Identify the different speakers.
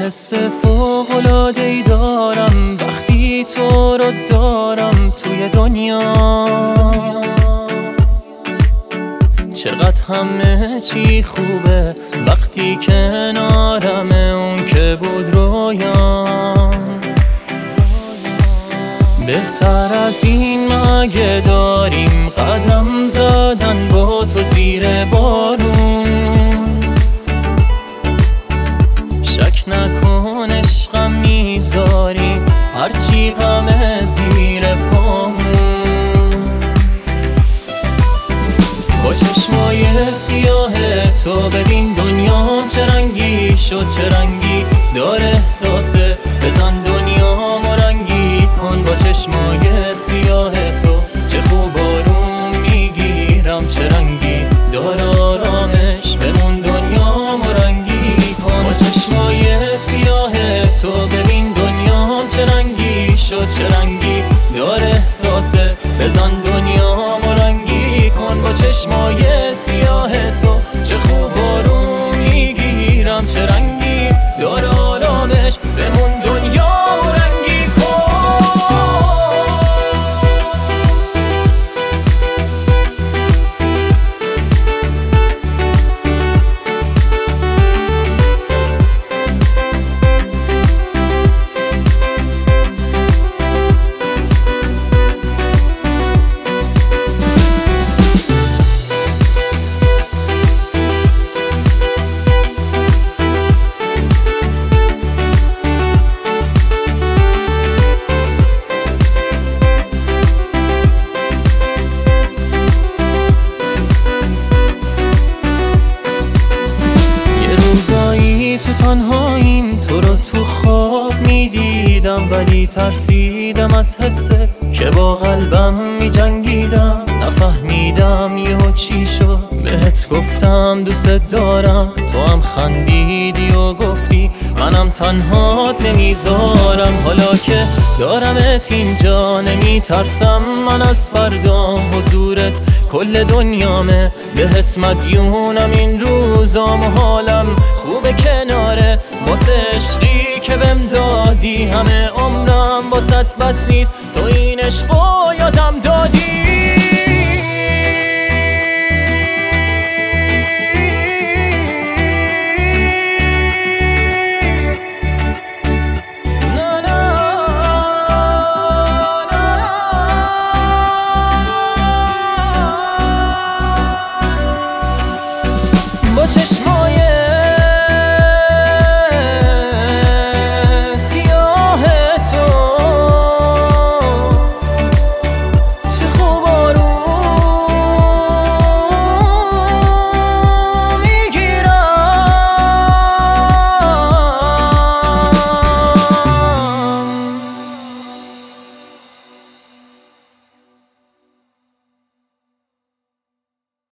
Speaker 1: حس فوق‌العاده‌ای دارم وقتی تو رو دارم توی دنیا. چقدر همه چی خوبه وقتی کنارمه، اون که بود رویام. بهتر از این مگه داریم قدم زدن با تو زیر بارون؟ شک نکن عشقم میذاری هرچی غمه زیر پامون. با چشمای سیاه تو ببین دنیام چه رنگی شد، چه رنگی داره احساسه. بزن دنیام و رنگی کن با چشمای سیاه تو. چه خوب آروم میگیرم، چه رنگی داره آرامش. بمون دنیام و رنگی کن با چشمای سیاه تو. ببین دنیام چه رنگی شد، چه رنگی داره احساسه. بزن دنیام و رنگی کن با چشمای سیاه تو. چه خوب آروم میگیرم، چه رنگی داره آرامش. بمون دنیام و رنگی کن. تو تنهاییم تو رو تو خواب میدیدم، ولی ترسیدم از حسه که با قلبم میجنگیدم. نفهمیدم یهو چی شد، بهت گفتم دوست دارم، تو هم خندیدی و گفتی منم تنهات نمیذارم. حالا که دارمت اینجا نمیترسم من از فردا، حضورت کل دنیامه. بهت مدیونم این روزام و حالم خوبه کناره. واسه عشقی که بهم دادی همه عمرم واسط بس نیست، تو این عشقو یادم دادی.